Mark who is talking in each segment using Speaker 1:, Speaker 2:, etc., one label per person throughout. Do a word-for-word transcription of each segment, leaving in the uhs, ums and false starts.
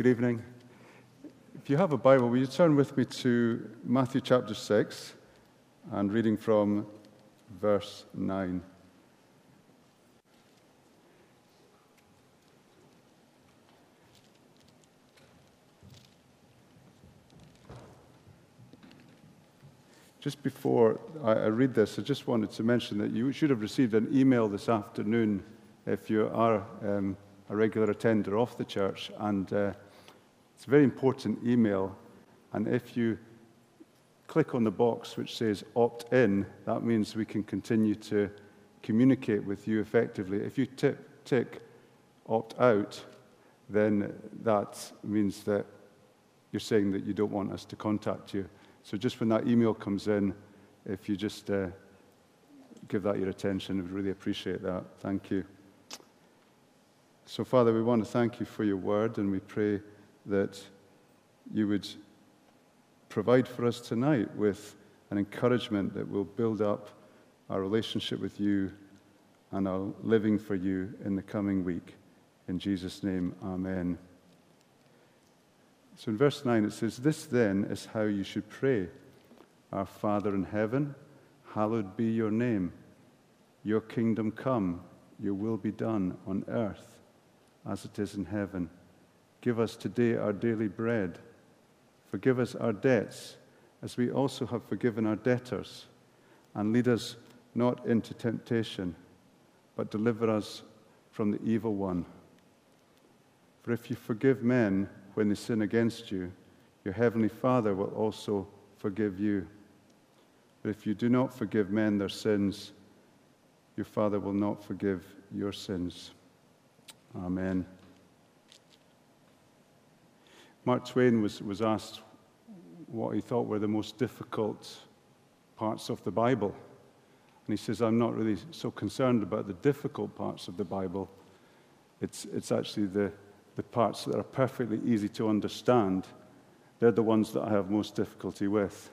Speaker 1: Good evening. If you have a Bible, will you turn with me to Matthew chapter six and reading from verse nine. Just before I, I read this, I just wanted to mention that you should have received an email this afternoon if you are um, a regular attender of the church, and uh, it's a very important email, and if you click on the box which says opt in, that means we can continue to communicate with you effectively. If you tick, tick opt out, then that means that you're saying that you don't want us to contact you. So just when that email comes in, if you just uh, give that your attention, we'd really appreciate that. Thank you. So, Father, we want to thank you for your word, and we pray that you would provide for us tonight with an encouragement that will build up our relationship with you and our living for you in the coming week. In Jesus' name, amen. So in verse nine it says, "This then is how you should pray. Our Father in heaven, hallowed be your name. Your kingdom come, your will be done on earth as it is in heaven. Give us today our daily bread. Forgive us our debts, as we also have forgiven our debtors. And lead us not into temptation, but deliver us from the evil one. For if you forgive men when they sin against you, your heavenly Father will also forgive you. But if you do not forgive men their sins, your Father will not forgive your sins." Amen. Mark Twain was, was asked what he thought were the most difficult parts of the Bible. And he says, "I'm not really so concerned about the difficult parts of the Bible. It's, it's actually the, the parts that are perfectly easy to understand. They're the ones that I have most difficulty with."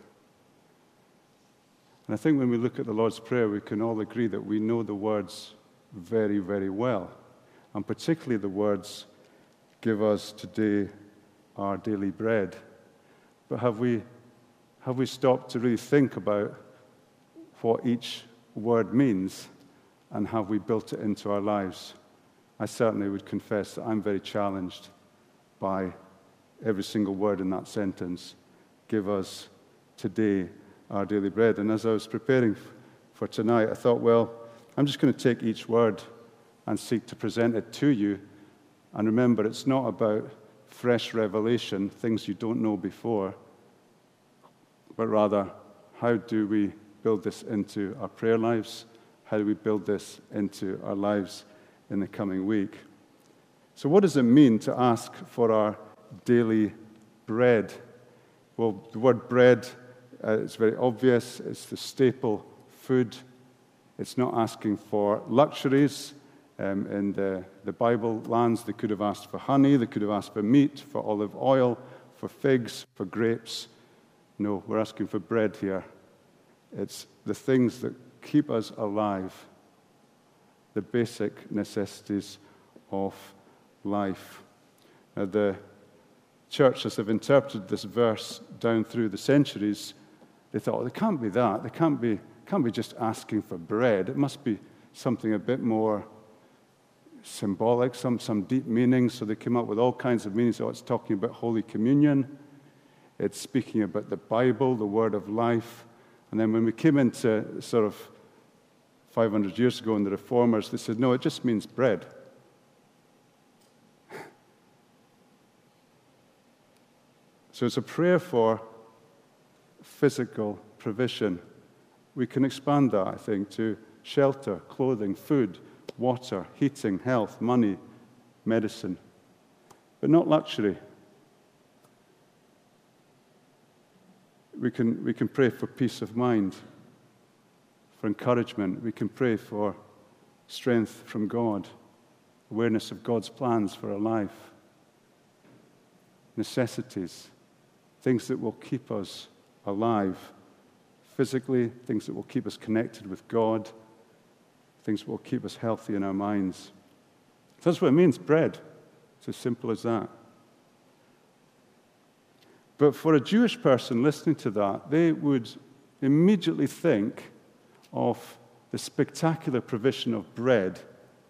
Speaker 1: And I think when we look at the Lord's Prayer, we can all agree that we know the words very, very well. And particularly the words, "Give us today our daily bread." But have we, have we stopped to really think about what each word means, and have we built it into our lives? I certainly would confess that I'm very challenged by every single word in that sentence. Give us today our daily bread. And as I was preparing for tonight, I thought, well, I'm just going to take each word and seek to present it to you. And remember, it's not about fresh revelation, things you don't know before, but rather, how do we build this into our prayer lives? How do we build this into our lives in the coming week? So what does it mean to ask for our daily bread? Well, the word bread, uh, it's very obvious. It's the staple food. It's not asking for luxuries. Um, in the, the Bible lands, they could have asked for honey, they could have asked for meat, for olive oil, for figs, for grapes. No, we're asking for bread here. It's the things that keep us alive, the basic necessities of life. Now, the churches have interpreted this verse down through the centuries. They thought, it can't be that. They can't be, can't be just asking for bread. It must be something a bit more symbolic, some, some deep meaning. So they came up with all kinds of meanings. Oh, it's talking about Holy Communion. It's speaking about the Bible, the Word of life. And then when we came into sort of five hundred years ago in the Reformers, they said, no, it just means bread. So it's a prayer for physical provision. We can expand that, I think, to shelter, clothing, food, water, heating, health, money, medicine, but not luxury. We can, we can pray for peace of mind, for encouragement. We can pray for strength from God, awareness of God's plans for our life, necessities, things that will keep us alive physically, things that will keep us connected with God, things that will keep us healthy in our minds. That's what it means, bread. It's as simple as that. But for a Jewish person listening to that, they would immediately think of the spectacular provision of bread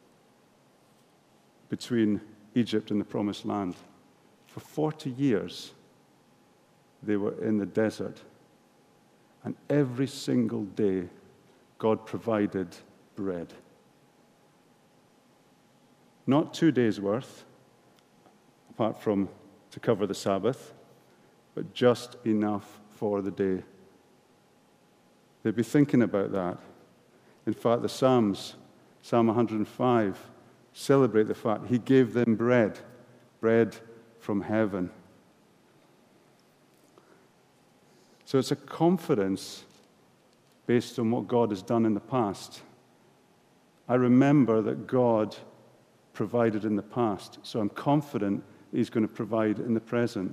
Speaker 1: between Egypt and the Promised Land. For forty years, they were in the desert. And every single day, God provided bread. Not two days' worth, apart from to cover the Sabbath, but just enough for the day. They'd be thinking about that. In fact, the Psalms, Psalm one hundred five, celebrate the fact he gave them bread, bread from heaven. So it's a confidence based on what God has done in the past. I remember that God provided in the past, so I'm confident he's going to provide in the present.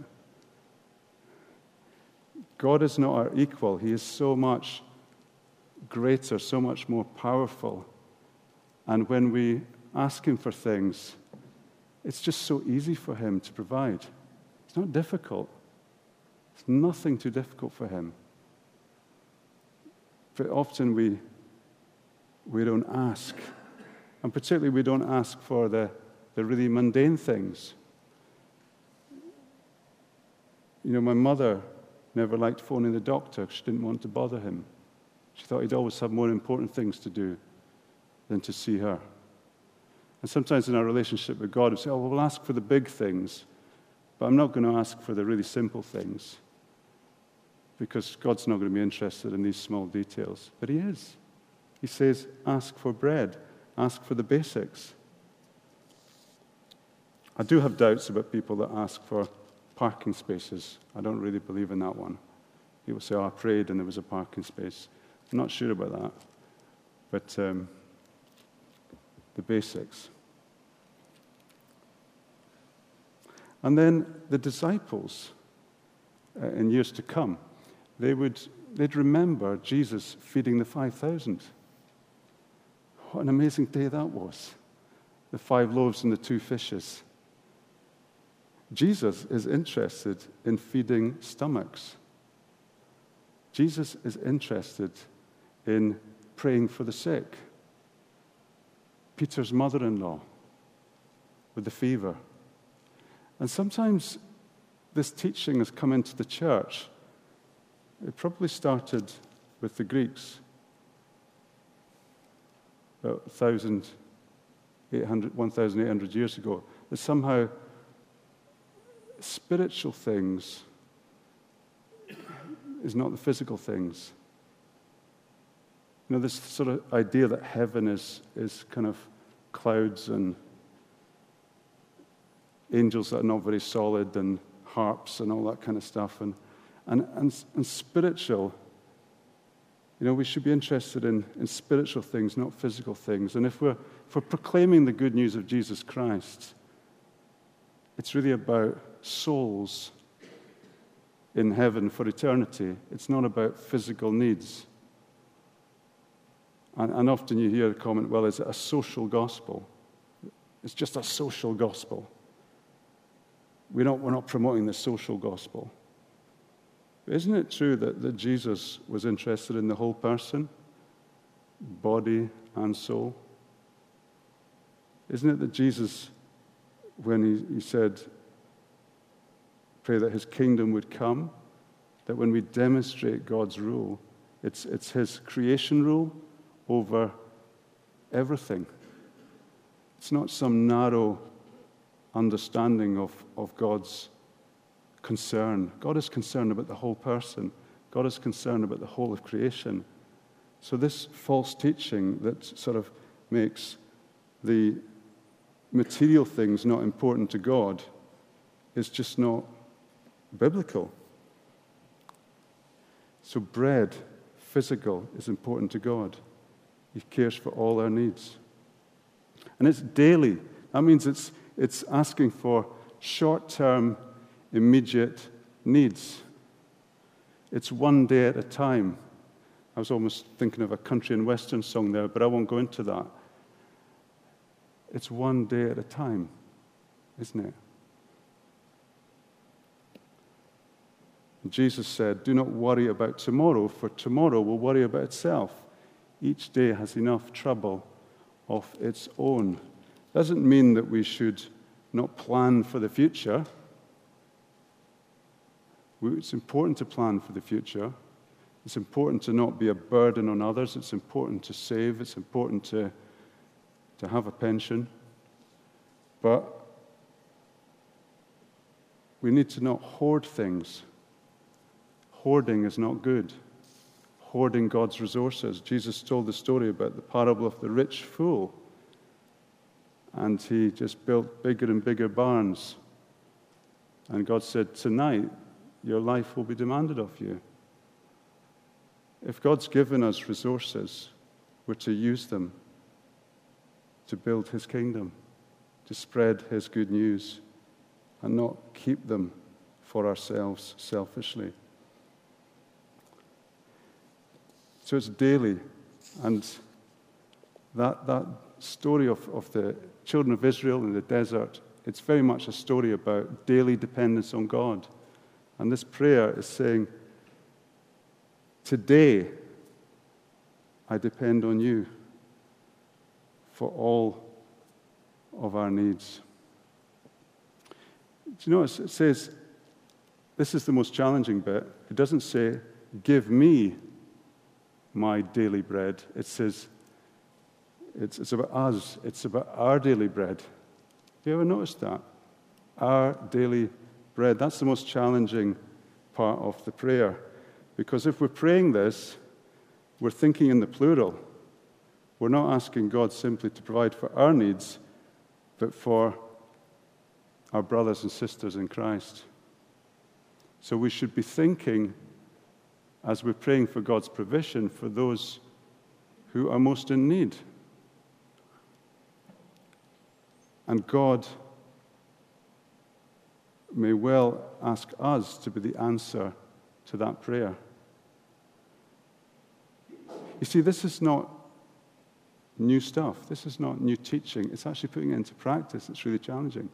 Speaker 1: God is not our equal. He is so much greater, so much more powerful. And when we ask him for things, it's just so easy for him to provide. It's not difficult. It's nothing too difficult for him. But often we, we don't ask. And particularly we don't ask for the, the really mundane things. You know, my mother never liked phoning the doctor. She didn't want to bother him. She thought he'd always have more important things to do than to see her. And sometimes in our relationship with God, we say, oh, well, we'll ask for the big things, but I'm not going to ask for the really simple things, because God's not going to be interested in these small details. But he is. He says, ask for bread. Ask for the basics. I do have doubts about people that ask for parking spaces. I don't really believe in that one. People say, oh, I prayed and there was a parking space. I'm not sure about that. But um, the basics. And then the disciples, uh, in years to come, they would, they'd remember Jesus feeding the five thousand. What an amazing day that was. The five loaves and the two fishes. Jesus is interested in feeding stomachs. Jesus is interested in praying for the sick. Peter's mother-in-law with the fever. And sometimes this teaching has come into the church. It probably started with the Greeks about one thousand eight hundred years ago. That somehow spiritual things is not the physical things. You know, this sort of idea that heaven is, is kind of clouds and angels that are not very solid and harps and all that kind of stuff. And, and, and, and spiritual, you know, we should be interested in, in spiritual things, not physical things. And if we're, if we're proclaiming the good news of Jesus Christ, it's really about souls in heaven for eternity. It's not about physical needs. And, and often you hear the comment, well, is it a social gospel? It's just a social gospel. We're not, we're not promoting the social gospel. But isn't it true that, that Jesus was interested in the whole person, body and soul? Isn't it that Jesus, when he, he said, pray that his kingdom would come, that when we demonstrate God's rule, it's, it's his creation rule over everything. It's not some narrow understanding of, of God's concern. God is concerned about the whole person. God is concerned about the whole of creation. So this false teaching that sort of makes the material things not important to God is just not biblical. So bread, physical, is important to God. He cares for all our needs. And it's daily. That means it's, it's asking for short-term, immediate needs. It's one day at a time. I was almost thinking of a country and western song there, but I won't go into that. It's one day at a time, isn't it? Jesus said, "Do not worry about tomorrow, for tomorrow will worry about itself. Each day has enough trouble of its own." Doesn't mean that we should not plan for the future. It's important to plan for the future. It's important to not be a burden on others. It's important to save. It's important to, to have a pension. But we need to not hoard things. Hoarding is not good. Hoarding God's resources. Jesus told the story about the parable of the rich fool. And he just built bigger and bigger barns. And God said, "Tonight, your life will be demanded of you." If God's given us resources, we're to use them to build his kingdom, to spread his good news, and not keep them for ourselves selfishly. So it's daily. And that, that story of, of the children of Israel in the desert, it's very much a story about daily dependence on God. And this prayer is saying, today I depend on you for all of our needs. Do you notice it says, this is the most challenging bit. It doesn't say, "Give me my daily bread." It says, it's, it's about us. It's about our daily bread. Have you ever noticed that? Our daily bread. That's the most challenging part of the prayer. Because if we're praying this, we're thinking in the plural. We're not asking God simply to provide for our needs, but for our brothers and sisters in Christ. So we should be thinking, as we're praying for God's provision, for those who are most in need. And God may well ask us to be the answer to that prayer. You see, this is not new stuff. This is not new teaching. It's actually putting it into practice. It's really challenging.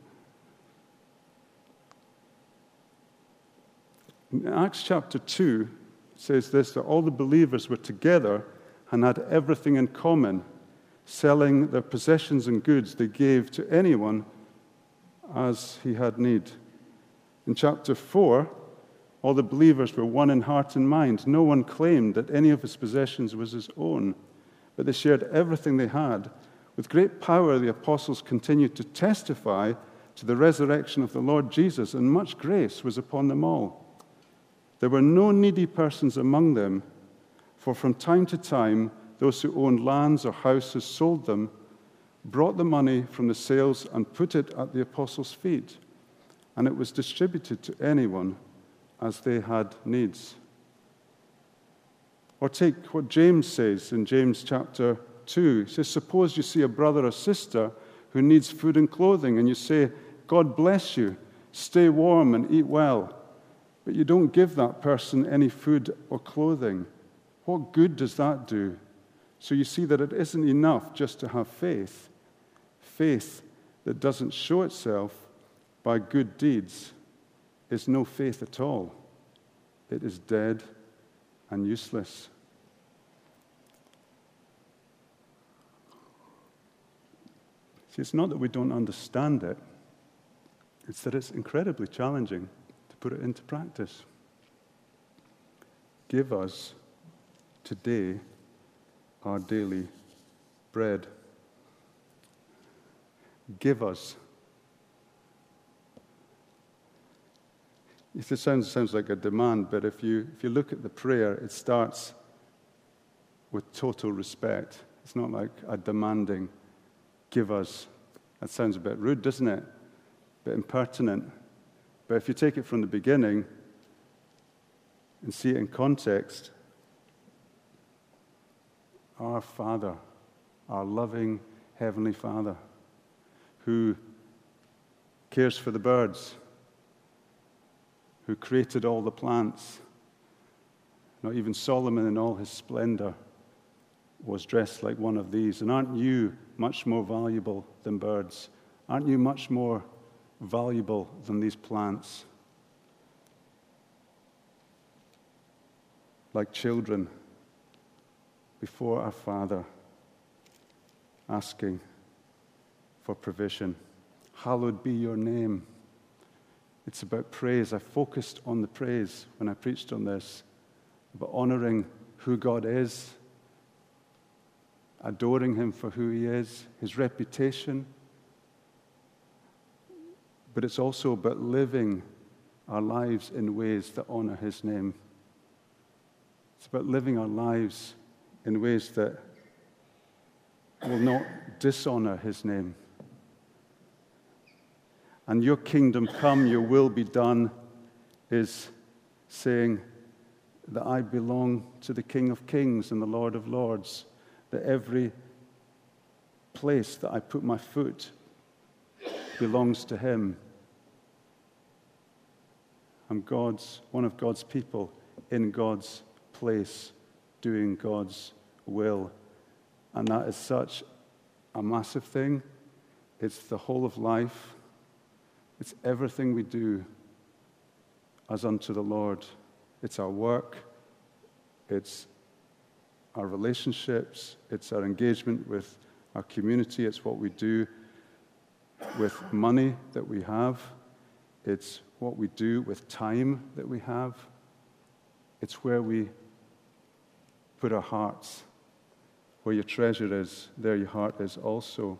Speaker 1: In Acts chapter two, it says this, that all the believers were together and had everything in common, selling their possessions and goods they gave to anyone as he had need. In chapter four, all the believers were one in heart and mind. No one claimed that any of his possessions was his own, but they shared everything they had. With great power, the apostles continued to testify to the resurrection of the Lord Jesus, and much grace was upon them all. There were no needy persons among them, for from time to time, those who owned lands or houses sold them, brought the money from the sales, and put it at the apostles' feet, and it was distributed to anyone as they had needs. Or take what James says in James chapter two. He says, "Suppose you see a brother or sister who needs food and clothing, and you say, 'God bless you, stay warm and eat well,' but you don't give that person any food or clothing. What good does that do?" So you see that it isn't enough just to have faith. Faith that doesn't show itself by good deeds is no faith at all. It is dead and useless. See, it's not that we don't understand it. It's that it's incredibly challenging to put it into practice. Give us today our daily bread. Give us. It sounds, sounds like a demand, but if you, if you look at the prayer, it starts with total respect. It's not like a demanding, give us. That sounds a bit rude, doesn't it? A bit impertinent. But if you take it from the beginning and see it in context, our Father, our loving Heavenly Father, who cares for the birds, who created all the plants. Not even Solomon in all his splendor was dressed like one of these. And aren't you much more valuable than birds? Aren't you much more valuable than these plants? like children before our Father, asking for provision. Hallowed be your name. It's about praise. I focused on the praise when I preached on this, about honoring who God is, adoring him for who he is, his reputation. But it's also about living our lives in ways that honor his name. It's about living our lives in ways that will not dishonor his name. And your kingdom come, your will be done, is saying that I belong to the King of Kings and the Lord of Lords, that every place that I put my foot belongs to him. I'm God's, one of God's people in God's place, doing God's will. And that is such a massive thing. It's the whole of life. It's everything we do as unto the Lord. It's our work. It's our relationships. It's our engagement with our community. It's what we do with money that we have. It's what we do with time that we have. It's where we put our hearts. Where your treasure is, there your heart is also.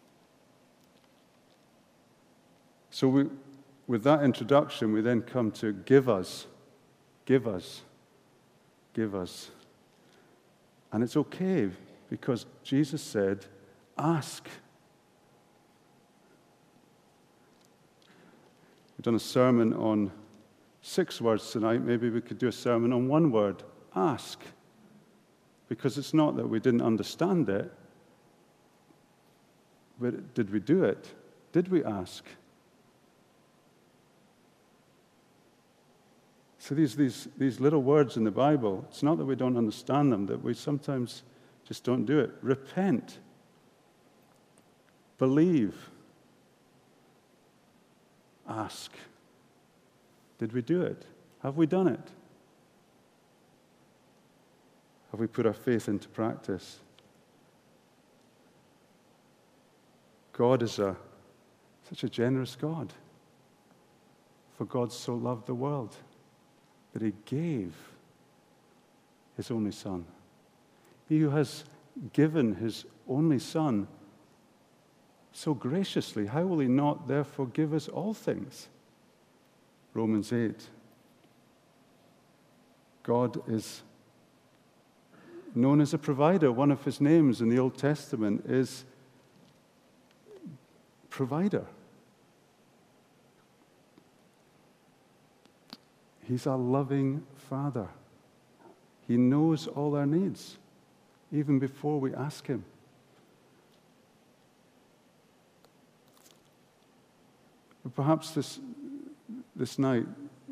Speaker 1: So we, with that introduction, we then come to give us, give us, give us. And it's okay, because Jesus said, ask. We've done a sermon on six words tonight. Maybe we could do a sermon on one word, ask. Because it's not that we didn't understand it, but did we do it? Did we ask? So these, these, these little words in the Bible, it's not that we don't understand them, that we sometimes just don't do it. Repent. Believe. Ask. Did we do it? Have we done it? Have we put our faith into practice? God is a, such a generous God. For God so loved the world that he gave his only Son. He who has given his only Son so graciously, how will he not therefore give us all things? Romans eight. God is known as a provider. One of his names in the Old Testament is provider. He's a loving Father. He knows all our needs, even before we ask him. But perhaps this, this night,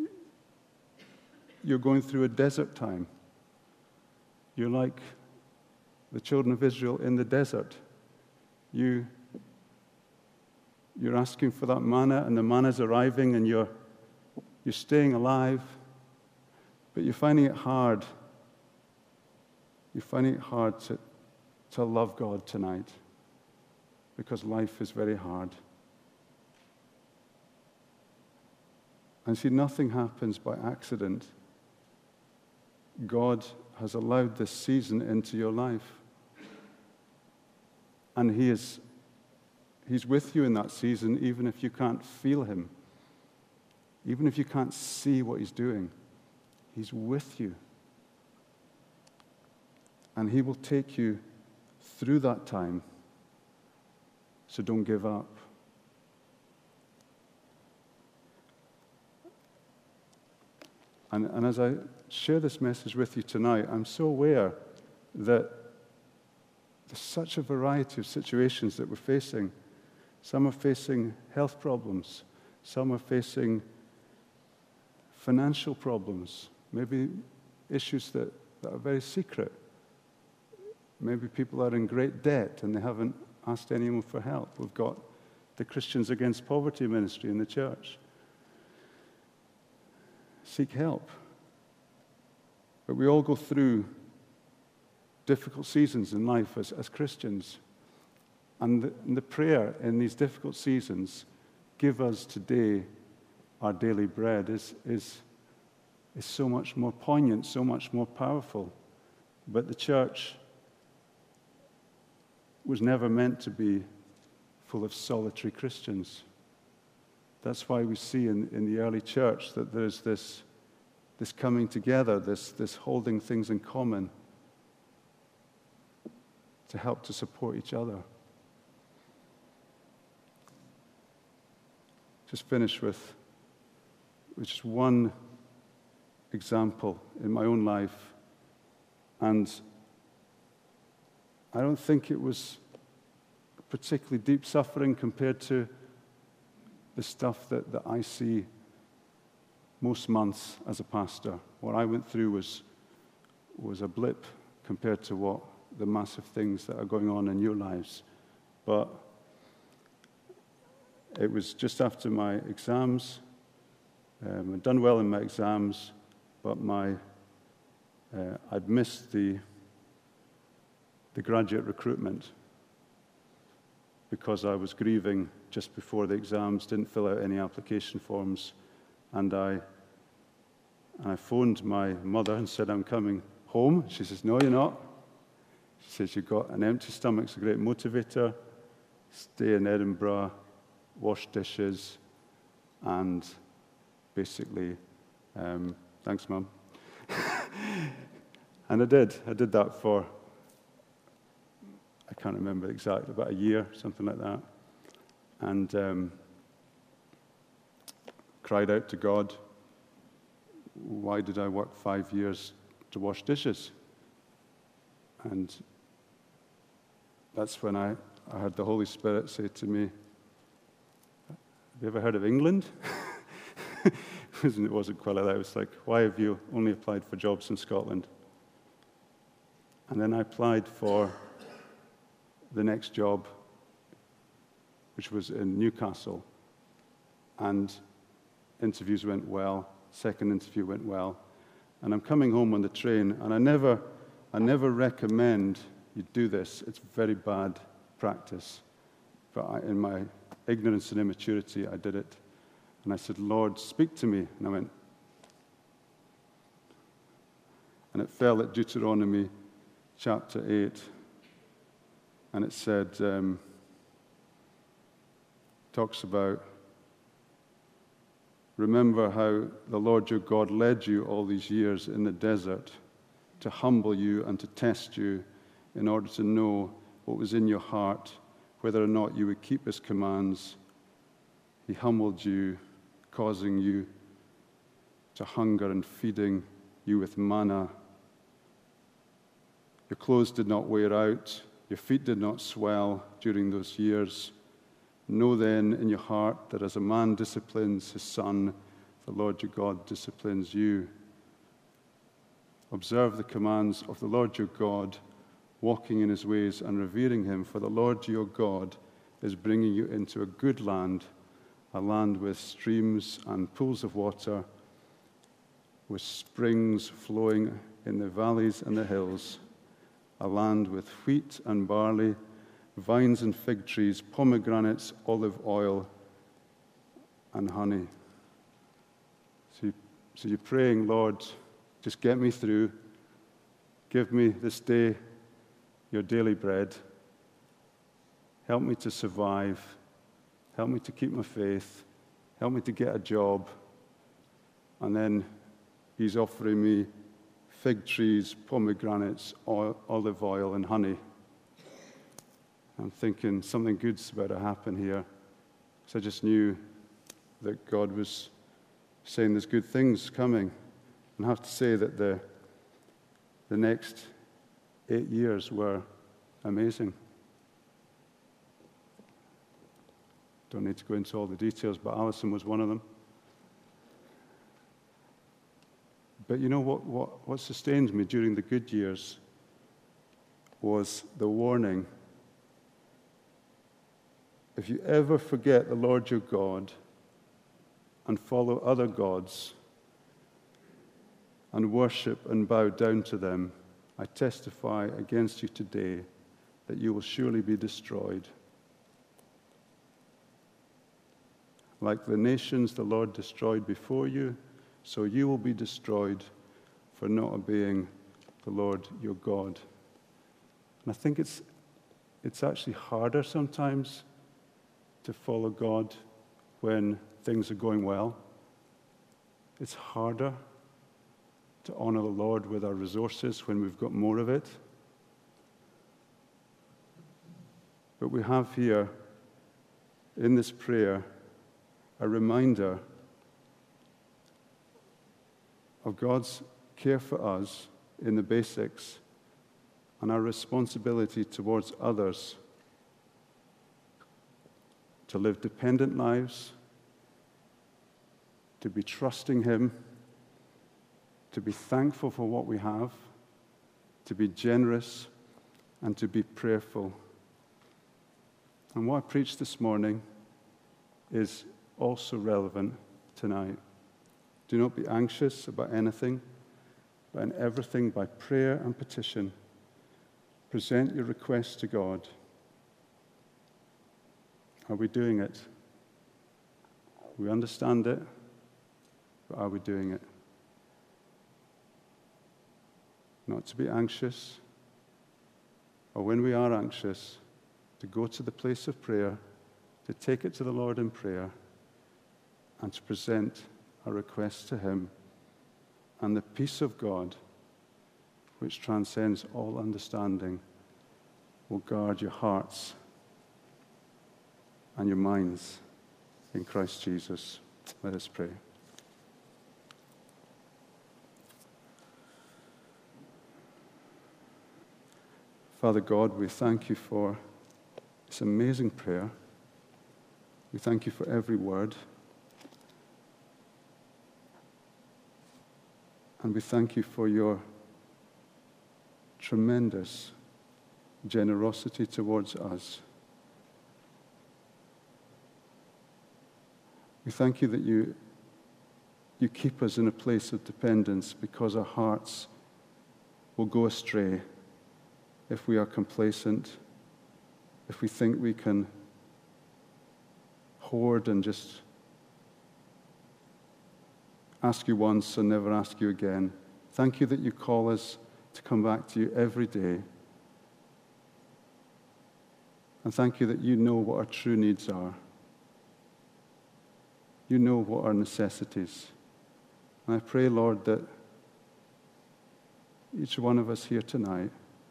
Speaker 1: you're going through a desert time. You're like the children of Israel in the desert. You, you're asking for that manna, and the manna's arriving, and you're, you're staying alive, but you're finding it hard. You're finding it hard to, to love God tonight because life is very hard. And see, nothing happens by accident. God has allowed this season into your life. And he is, he's with you in that season, even if you can't feel him. Even if you can't see what he's doing. He's with you. And he will take you through that time. So don't give up. And, and as I share this message with you tonight, I'm so aware that there's such a variety of situations that we're facing. Some are facing health problems. Some are facing financial problems. Maybe issues that, that are very secret. Maybe people are in great debt and they haven't asked anyone for help. We've got the Christians Against Poverty ministry in the church. Seek help. But we all go through difficult seasons in life as, as Christians. And the, and the prayer in these difficult seasons, give us today our daily bread, is, is, is so much more poignant, so much more powerful. But the church was never meant to be full of solitary Christians. That's why we see in, in the early church that there's this, this coming together, this, this holding things in common to help to support each other. Just finish with, with just one example in my own life. And I don't think it was particularly deep suffering compared to the stuff that, that I see most months as a pastor. What I went through was, was a blip compared to what the massive things that are going on in your lives. But it was just after my exams. Um, I'd done well in my exams, but my uh, I'd missed the the graduate recruitment because I was grieving just before the exams, didn't fill out any application forms, and I and I phoned my mother and said, I'm coming home. She says, no, you're not. She says, you've got an empty stomach's a great motivator. Stay in Edinburgh, wash dishes, and basically, um, thanks, Mum. And I did. I did that for, I can't remember exactly, about a year, something like that. And um, cried out to God, why did I work five years to wash dishes? And that's when I, I had the Holy Spirit say to me, have you ever heard of England? It wasn't quite like that. It was like, why have you only applied for jobs in Scotland? And then I applied for the next job, which was in Newcastle. And interviews went well. Second interview went well. And I'm coming home on the train, and I never, I never recommend you do this. It's very bad practice. But I, in my ignorance and immaturity, I did it. And I said, Lord, speak to me. And I went, and it fell at Deuteronomy chapter eight. And it said, um, talks about, remember how the Lord your God led you all these years in the desert to humble you and to test you in order to know what was in your heart, whether or not you would keep his commands. He humbled you, causing you to hunger and feeding you with manna. Your clothes did not wear out, your feet did not swell during those years. Know then in your heart that as a man disciplines his son, the Lord your God disciplines you. Observe the commands of the Lord your God, walking in his ways and revering him, for the Lord your God is bringing you into a good land, a land with streams and pools of water, with springs flowing in the valleys and the hills, a land with wheat and barley, vines and fig trees, pomegranates, olive oil, and honey. So, you, so you're praying, Lord, just get me through. Give me this day your daily bread. Help me to survive. Help me to keep my faith. Help me to get a job. And then he's offering me fig trees, pomegranates, oil, olive oil, and honey. I'm thinking something good's about to happen here. So I just knew that God was saying there's good things coming. And I have to say that the, the next eight years were amazing. Don't need to go into all the details, but Alison was one of them. But you know what, what, what sustained me during the good years was the warning. If you ever forget the Lord your God and follow other gods and worship and bow down to them, I testify against you today that you will surely be destroyed. Like the nations the Lord destroyed before you, so you will be destroyed for not obeying the Lord your God. And I think it's, it's actually harder sometimes to follow God when things are going well. It's harder to honor the Lord with our resources when we've got more of it. But we have here in this prayer a reminder of God's care for us in the basics and our responsibility towards others to live dependent lives, to be trusting Him, to be thankful for what we have, to be generous, and to be prayerful. And what I preached this morning is also relevant tonight. Do not be anxious about anything, but in everything by prayer and petition, present your requests to God. Are we doing it? We understand it, but are we doing it? Not to be anxious, or when we are anxious, to go to the place of prayer, to take it to the Lord in prayer, and to present our requests to Him. And the peace of God, which transcends all understanding, will guard your hearts and your minds in Christ Jesus. Let us pray. Father God, we thank you for this amazing prayer. We thank you for every word. And we thank you for your tremendous generosity towards us. We thank you that you, you keep us in a place of dependence because our hearts will go astray if we are complacent, if we think we can hoard and just ask you once and never ask you again. Thank you that you call us to come back to you every day. And thank you that you know what our true needs are. You know what our necessities. And I pray, Lord, that each one of us here tonight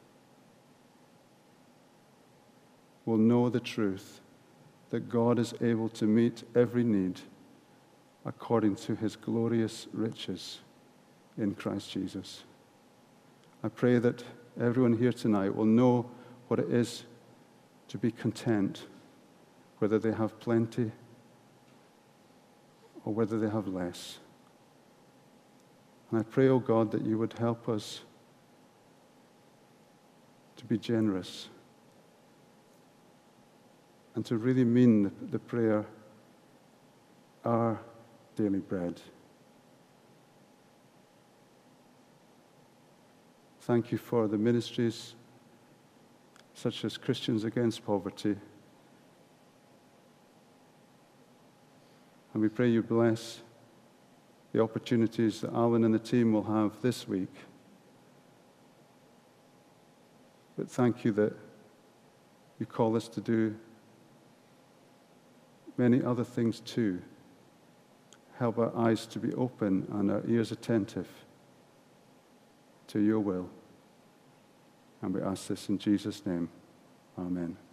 Speaker 1: will know the truth that God is able to meet every need according to His glorious riches in Christ Jesus. I pray that everyone here tonight will know what it is to be content, whether they have plenty or whether they have less. And I pray, oh God, that you would help us to be generous and to really mean the, the prayer, our daily bread. Thank you for the ministries such as Christians Against Poverty. And we pray you bless the opportunities that Alan and the team will have this week. But thank you that you call us to do many other things too. Help our eyes to be open and our ears attentive to your will. And we ask this in Jesus' name. Amen.